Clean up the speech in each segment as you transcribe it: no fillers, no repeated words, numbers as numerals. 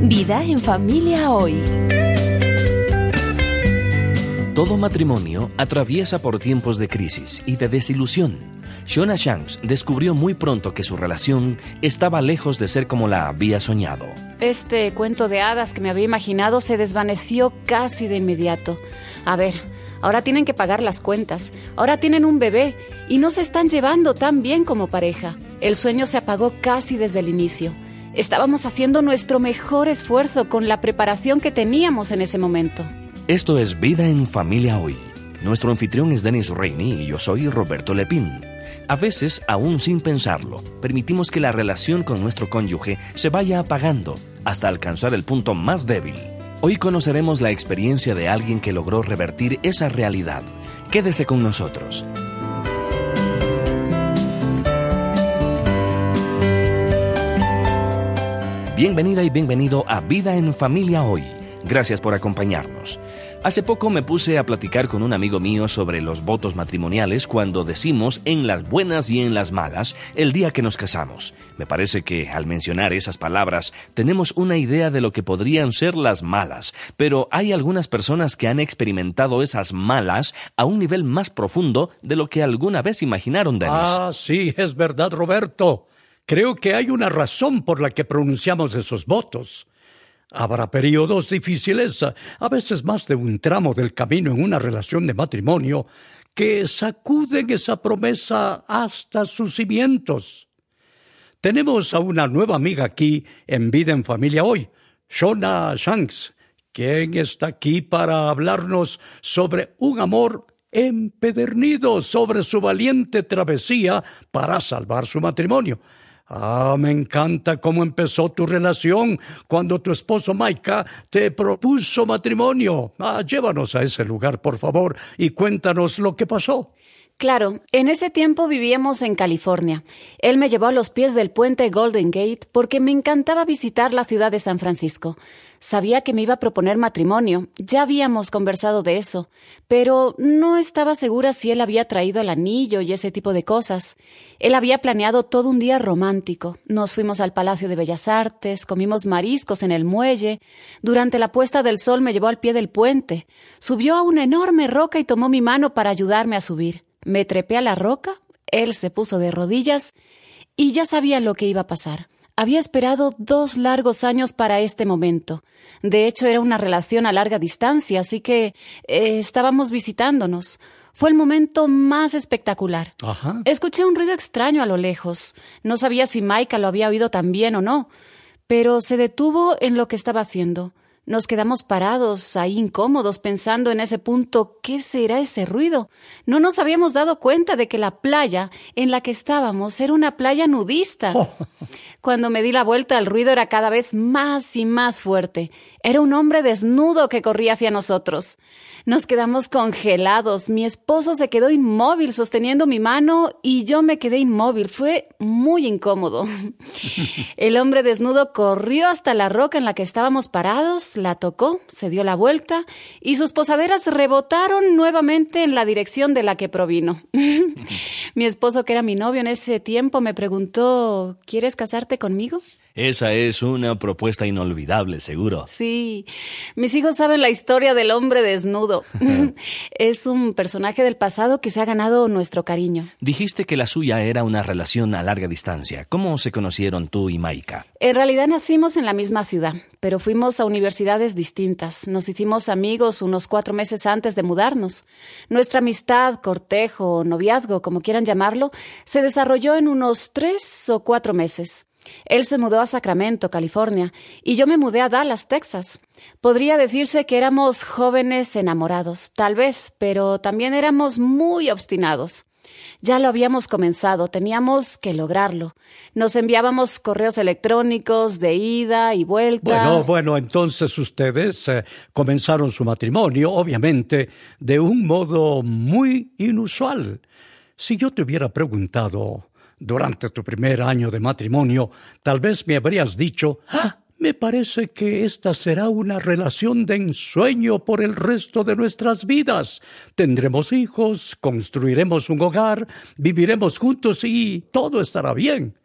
Vida en familia hoy. Todo matrimonio atraviesa por tiempos de crisis y de desilusión. Shona Shanks descubrió muy pronto que su relación estaba lejos de ser como la había soñado. Este cuento de hadas que me había imaginado se desvaneció casi de inmediato. A ver, ahora tienen que pagar las cuentas, ahora tienen un bebé y no se están llevando tan bien como pareja. El sueño se apagó casi desde el inicio. Estábamos haciendo nuestro mejor esfuerzo con la preparación que teníamos en ese momento. Esto es Vida en Familia Hoy. Nuestro anfitrión es Dennis Rainey y yo soy Roberto Lepín. A veces, aún sin pensarlo, permitimos que la relación con nuestro cónyuge se vaya apagando hasta alcanzar el punto más débil. Hoy conoceremos la experiencia de alguien que logró revertir esa realidad. Quédese con nosotros. Bienvenida y bienvenido a Vida en Familia Hoy. Gracias por acompañarnos. Hace poco me puse a platicar con un amigo mío sobre los votos matrimoniales cuando decimos en las buenas y en las malas el día que nos casamos. Me parece que al mencionar esas palabras tenemos una idea de lo que podrían ser las malas, pero hay algunas personas que han experimentado esas malas a un nivel más profundo de lo que alguna vez imaginaron, Dennis. Sí, es verdad, Roberto. Creo que hay una razón por la que pronunciamos esos votos. Habrá periodos difíciles, a veces más de un tramo del camino en una relación de matrimonio, que sacuden esa promesa hasta sus cimientos. Tenemos a una nueva amiga aquí en Vida en Familia Hoy, Shona Shanks, quien está aquí para hablarnos sobre un amor empedernido, sobre su valiente travesía para salvar su matrimonio. Me encanta cómo empezó tu relación cuando tu esposo Micah te propuso matrimonio. Llévanos a ese lugar, por favor, y cuéntanos lo que pasó. Claro, en ese tiempo vivíamos en California. Él me llevó a los pies del puente Golden Gate porque me encantaba visitar la ciudad de San Francisco. Sabía que me iba a proponer matrimonio, ya habíamos conversado de eso, pero no estaba segura si él había traído el anillo y ese tipo de cosas. Él había planeado todo un día romántico. Nos fuimos al Palacio de Bellas Artes, comimos mariscos en el muelle. Durante la puesta del sol me llevó al pie del puente. Subió a una enorme roca y tomó mi mano para ayudarme a subir. Me trepé a la roca, él se puso de rodillas y ya sabía lo que iba a pasar. Había esperado 2 largos años para este momento. De hecho, era una relación a larga distancia, así que estábamos visitándonos. Fue el momento más espectacular. Ajá. Escuché un ruido extraño a lo lejos. No sabía si Micah lo había oído también o no, pero se detuvo en lo que estaba haciendo. Nos quedamos parados, ahí incómodos, pensando en ese punto, ¿qué será ese ruido? No nos habíamos dado cuenta de que la playa en la que estábamos era una playa nudista. Cuando me di la vuelta, el ruido era cada vez más y más fuerte. Era un hombre desnudo que corría hacia nosotros. Nos quedamos congelados. Mi esposo se quedó inmóvil sosteniendo mi mano y yo me quedé inmóvil. Fue muy incómodo. El hombre desnudo corrió hasta la roca en la que estábamos parados, la tocó, se dio la vuelta y sus posaderas rebotaron nuevamente en la dirección de la que provino. Mi esposo, que era mi novio en ese tiempo, me preguntó, ¿quieres casarte conmigo? Esa es una propuesta inolvidable, seguro. Sí, mis hijos saben la historia del hombre desnudo. Es un personaje del pasado que se ha ganado nuestro cariño. Dijiste que la suya era una relación a larga distancia. ¿Cómo se conocieron tú y Micah? En realidad nacimos en la misma ciudad, pero fuimos a universidades distintas. Nos hicimos amigos unos 4 meses antes de mudarnos. Nuestra amistad, cortejo o noviazgo, como quieran llamarlo, se desarrolló en unos 3 o 4 meses. Él se mudó a Sacramento, California, y yo me mudé a Dallas, Texas. Podría decirse que éramos jóvenes enamorados, tal vez, pero también éramos muy obstinados. Ya lo habíamos comenzado, teníamos que lograrlo. Nos enviábamos correos electrónicos de ida y vuelta. Bueno, entonces ustedes comenzaron su matrimonio, obviamente, de un modo muy inusual. Si yo te hubiera preguntado durante tu primer año de matrimonio, tal vez me habrías dicho, me parece que esta será una relación de ensueño por el resto de nuestras vidas. Tendremos hijos, construiremos un hogar, viviremos juntos y todo estará bien.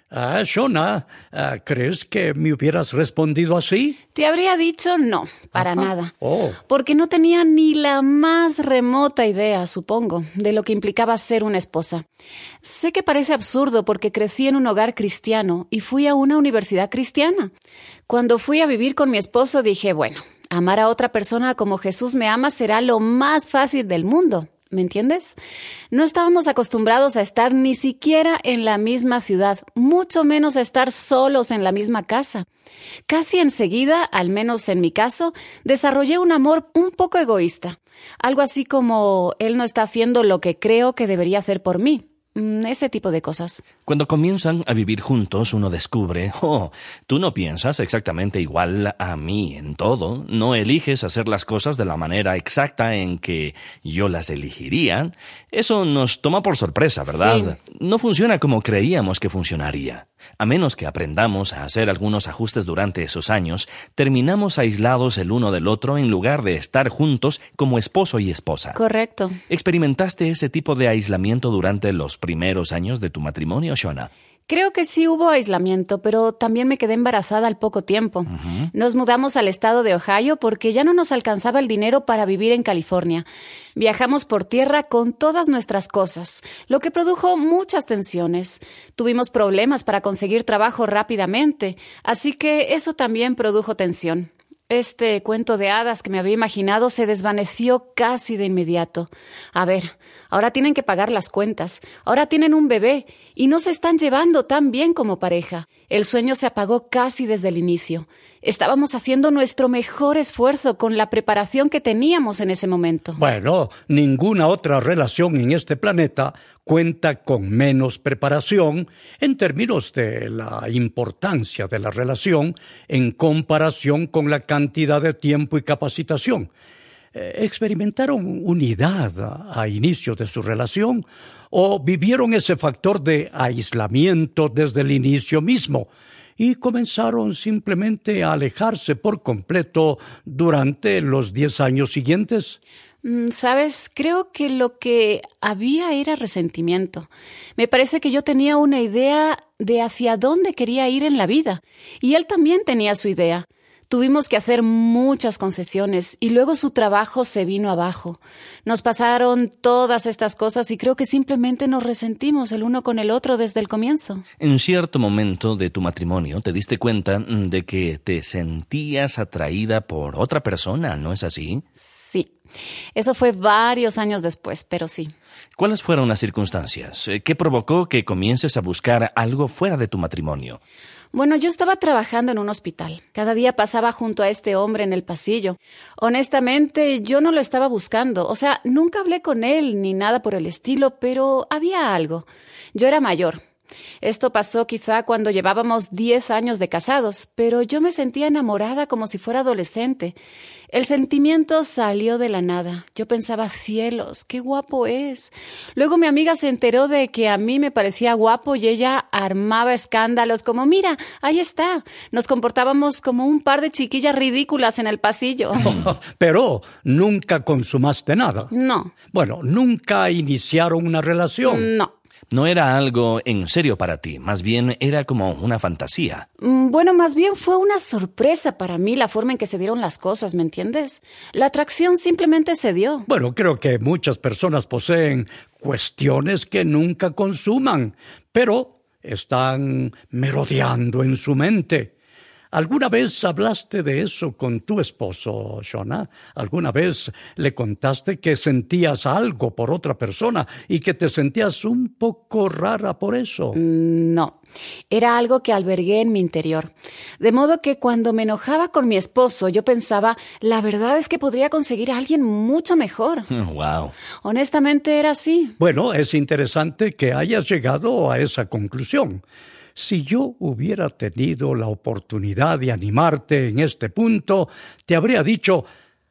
Shona, ¿crees que me hubieras respondido así? Te habría dicho no, para nada. Oh. Porque no tenía ni la más remota idea, supongo, de lo que implicaba ser una esposa. Sé que parece absurdo porque crecí en un hogar cristiano y fui a una universidad cristiana. Cuando fui a vivir con mi esposo dije, bueno, amar a otra persona como Jesús me ama será lo más fácil del mundo. ¿Me entiendes? No estábamos acostumbrados a estar ni siquiera en la misma ciudad, mucho menos a estar solos en la misma casa. Casi enseguida, al menos en mi caso, desarrollé un amor un poco egoísta. Algo así como, él no está haciendo lo que creo que debería hacer por mí. Ese tipo de cosas. Cuando comienzan a vivir juntos, uno descubre, tú no piensas exactamente igual a mí en todo, no eliges hacer las cosas de la manera exacta en que yo las elegiría. Eso nos toma por sorpresa, ¿verdad? Sí. No funciona como creíamos que funcionaría. A menos que aprendamos a hacer algunos ajustes durante esos años, terminamos aislados el uno del otro en lugar de estar juntos como esposo y esposa. Correcto. ¿Experimentaste ese tipo de aislamiento durante los primeros años de tu matrimonio, Shona? Creo que sí hubo aislamiento, pero también me quedé embarazada al poco tiempo. Nos mudamos al estado de Ohio porque ya no nos alcanzaba el dinero para vivir en California. Viajamos por tierra con todas nuestras cosas, lo que produjo muchas tensiones. Tuvimos problemas para conseguir trabajo rápidamente, así que eso también produjo tensión. Este cuento de hadas que me había imaginado se desvaneció casi de inmediato. A ver, ahora tienen que pagar las cuentas, ahora tienen un bebé y no se están llevando tan bien como pareja. El sueño se apagó casi desde el inicio. Estábamos haciendo nuestro mejor esfuerzo con la preparación que teníamos en ese momento. Bueno, ninguna otra relación en este planeta cuenta con menos preparación en términos de la importancia de la relación en comparación con la cantidad de tiempo y capacitación. ¿Experimentaron unidad a inicio de su relación o vivieron ese factor de aislamiento desde el inicio mismo y comenzaron simplemente a alejarse por completo durante los 10 años siguientes? ¿Sabes? Creo que lo que había era resentimiento. Me parece que yo tenía una idea de hacia dónde quería ir en la vida y él también tenía su idea. Tuvimos que hacer muchas concesiones y luego su trabajo se vino abajo. Nos pasaron todas estas cosas y creo que simplemente nos resentimos el uno con el otro desde el comienzo. En cierto momento de tu matrimonio te diste cuenta de que te sentías atraída por otra persona, ¿no es así? Sí. Eso fue varios años después, pero sí. ¿Cuáles fueron las circunstancias? ¿Qué provocó que comiences a buscar algo fuera de tu matrimonio? Bueno, yo estaba trabajando en un hospital. Cada día pasaba junto a este hombre en el pasillo. Honestamente, yo no lo estaba buscando. O sea, nunca hablé con él ni nada por el estilo, pero había algo. Yo era mayor. Esto pasó quizá cuando llevábamos 10 años de casados, pero yo me sentía enamorada como si fuera adolescente. El sentimiento salió de la nada. Yo pensaba, cielos, qué guapo es. Luego mi amiga se enteró de que a mí me parecía guapo y ella armaba escándalos como, mira, ahí está. Nos comportábamos como un par de chiquillas ridículas en el pasillo. Pero nunca consumaste nada. No. Bueno, nunca iniciaron una relación. No. No era algo en serio para ti, más bien era como una fantasía. Bueno, más bien fue una sorpresa para mí la forma en que se dieron las cosas, ¿me entiendes? La atracción simplemente se dio. Bueno, creo que muchas personas poseen cuestiones que nunca consuman, pero están merodeando en su mente. ¿Alguna vez hablaste de eso con tu esposo, Shona? ¿Alguna vez le contaste que sentías algo por otra persona y que te sentías un poco rara por eso? No, era algo que albergué en mi interior. De modo que cuando me enojaba con mi esposo, yo pensaba, la verdad es que podría conseguir a alguien mucho mejor. Wow. Honestamente era así. Bueno, es interesante que hayas llegado a esa conclusión. Si yo hubiera tenido la oportunidad de animarte en este punto, te habría dicho,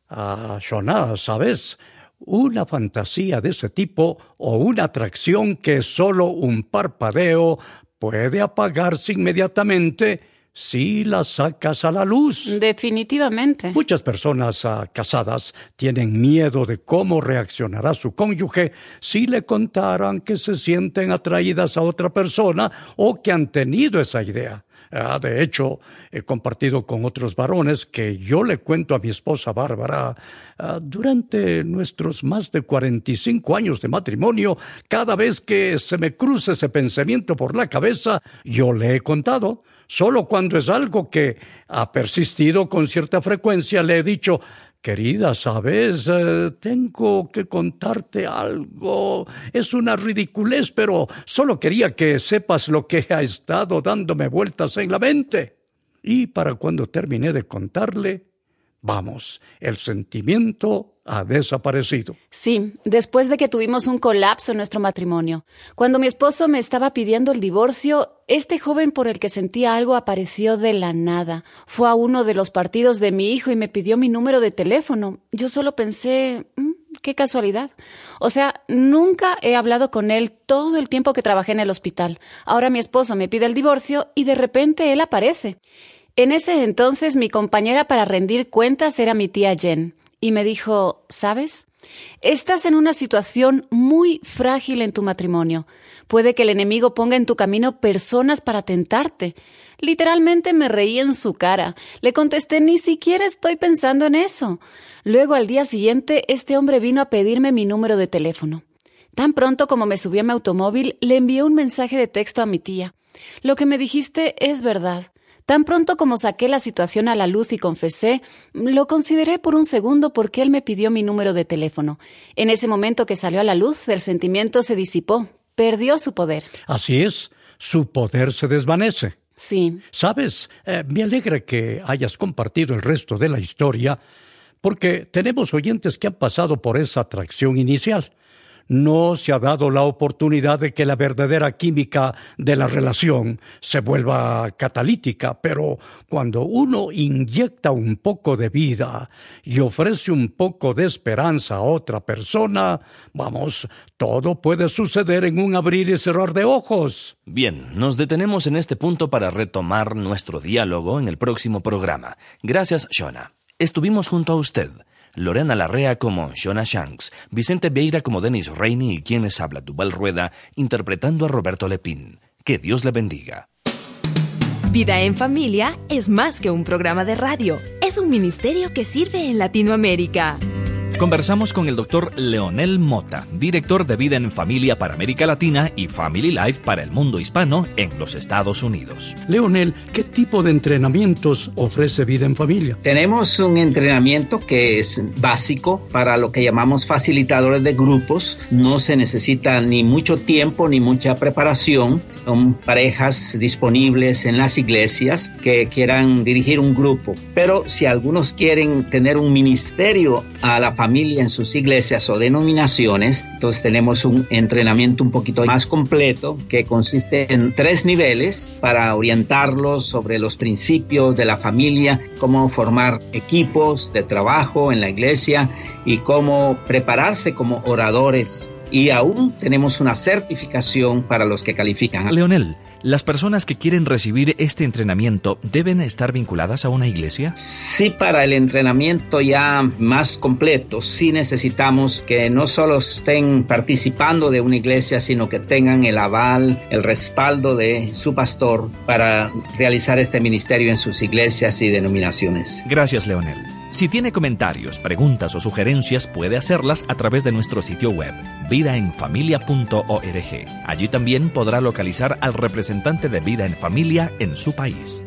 Shona, ¿sabes? Una fantasía de ese tipo o una atracción que solo un parpadeo puede apagarse inmediatamente si la sacas a la luz. Definitivamente. Muchas personas casadas tienen miedo de cómo reaccionará su cónyuge si le contaran que se sienten atraídas a otra persona o que han tenido esa idea. De hecho, he compartido con otros varones que yo le cuento a mi esposa Bárbara, durante nuestros más de 45 años de matrimonio, cada vez que se me cruza ese pensamiento por la cabeza, yo le he contado. Solo cuando es algo que ha persistido con cierta frecuencia, le he dicho: querida, ¿sabes? Tengo que contarte algo. Es una ridiculez, pero solo quería que sepas lo que ha estado dándome vueltas en la mente. Y para cuando terminé de contarle, vamos, el sentimiento ha desaparecido. Sí, después de que tuvimos un colapso en nuestro matrimonio. Cuando mi esposo me estaba pidiendo el divorcio, este joven por el que sentía algo apareció de la nada. Fue a uno de los partidos de mi hijo y me pidió mi número de teléfono. Yo solo pensé, qué casualidad. O sea, nunca he hablado con él todo el tiempo que trabajé en el hospital. Ahora mi esposo me pide el divorcio y de repente él aparece. En ese entonces mi compañera para rendir cuentas era mi tía Jen. Y me dijo: ¿sabes? Estás en una situación muy frágil en tu matrimonio. Puede que el enemigo ponga en tu camino personas para tentarte. Literalmente me reí en su cara. Le contesté: ni siquiera estoy pensando en eso. Luego, al día siguiente, este hombre vino a pedirme mi número de teléfono. Tan pronto como me subí a mi automóvil, le envié un mensaje de texto a mi tía. Lo que me dijiste es verdad. Tan pronto como saqué la situación a la luz y confesé, lo consideré por un segundo porque él me pidió mi número de teléfono. En ese momento que salió a la luz, el sentimiento se disipó, perdió su poder. Así es, su poder se desvanece. Sí. ¿Sabes? Me alegra que hayas compartido el resto de la historia, porque tenemos oyentes que han pasado por esa atracción inicial. No se ha dado la oportunidad de que la verdadera química de la relación se vuelva catalítica, pero cuando uno inyecta un poco de vida y ofrece un poco de esperanza a otra persona, vamos, todo puede suceder en un abrir y cerrar de ojos. Bien, nos detenemos en este punto para retomar nuestro diálogo en el próximo programa. Gracias, Shona. Estuvimos junto a usted, Lorena Larrea como Shona Shanks, Vicente Vieira como Dennis Rainey y quien les habla, Duval Rueda, interpretando a Roberto Lepín. Que Dios le bendiga. Vida en Familia es más que un programa de radio, es un ministerio que sirve en Latinoamérica. Conversamos con el Dr. Leonel Mota, director de Vida en Familia para América Latina y Family Life para el mundo hispano en los Estados Unidos. Leonel, ¿qué tipo de entrenamientos ofrece Vida en Familia? Tenemos un entrenamiento que es básico para lo que llamamos facilitadores de grupos. No se necesita ni mucho tiempo ni mucha preparación. Son parejas disponibles en las iglesias que quieran dirigir un grupo. Pero si algunos quieren tener un ministerio a la familia en sus iglesias o denominaciones, entonces tenemos un entrenamiento un poquito más completo que consiste en 3 niveles para orientarlos sobre los principios de la familia, cómo formar equipos de trabajo en la iglesia y cómo prepararse como oradores. Y aún tenemos una certificación para los que califican. Leonel, ¿las personas que quieren recibir este entrenamiento deben estar vinculadas a una iglesia? Sí, para el entrenamiento ya más completo, sí necesitamos que no solo estén participando de una iglesia, sino que tengan el aval, el respaldo de su pastor para realizar este ministerio en sus iglesias y denominaciones. Gracias, Leonel. Si tiene comentarios, preguntas o sugerencias, puede hacerlas a través de nuestro sitio web, vidaenfamilia.org. Allí también podrá localizar al representante de Vida en Familia en su país.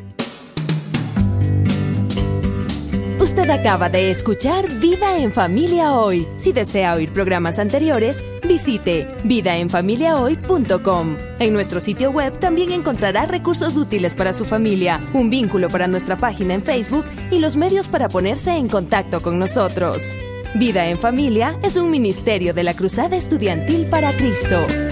Usted acaba de escuchar Vida en Familia Hoy. Si desea oír programas anteriores, visite vidaenfamiliahoy.com. En nuestro sitio web también encontrará recursos útiles para su familia, un vínculo para nuestra página en Facebook y los medios para ponerse en contacto con nosotros. Vida en Familia es un ministerio de la Cruzada Estudiantil para Cristo.